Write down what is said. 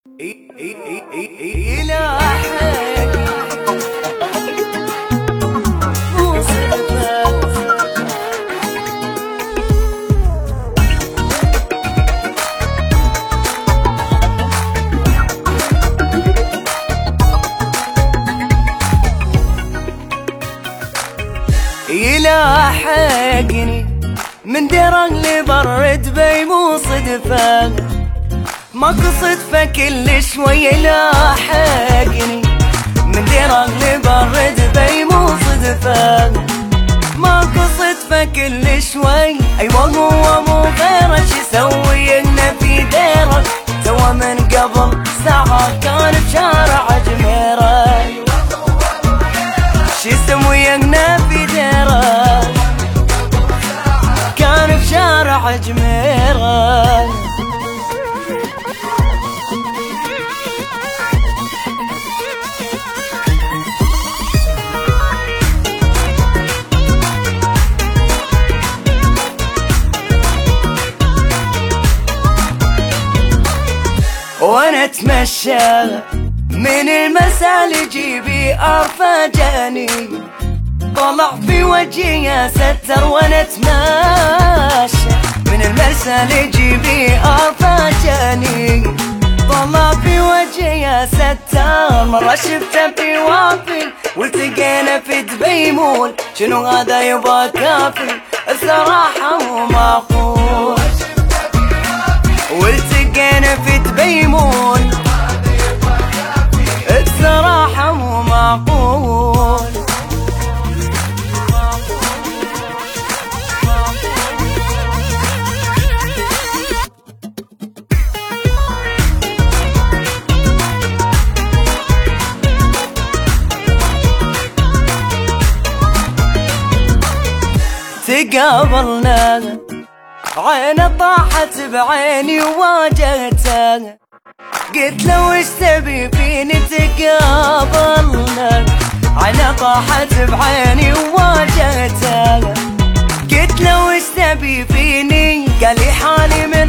يلاحقني من درق لبر دبي مو صدفة، ماكو صدفة كل شوي يلاحقني من درق لبر دبي مو صدفة، ماكو صدفة كل شوي. ايوه هو مو غيره شي يسوي لنا في ديرك، سوا من قبل ساعة كان بشارع جميرة، شي يسوي لنا في ديرك كان بشارع جميرة. وانا اتمشى من المساء لجيبي ارفجاني، طلع في وجهي يا ستر وانا اتمشى من المساء لجيبي ارفجاني، طلع في وجهي يا ستر. مرة شفته في وافي والتقينا في دبي مول، شنو هذا يبغى كافي الصراحة مو معقول، والتقينا في دبي مول الصراحة مو معقول. تقابلنا عينه طاحت بعيني وواجهته، قلت له وش تبي فيني؟ تقابلنا عينه طاحت بعيني وواجهته، قلت له وش تبي فيني؟ قال لي حالي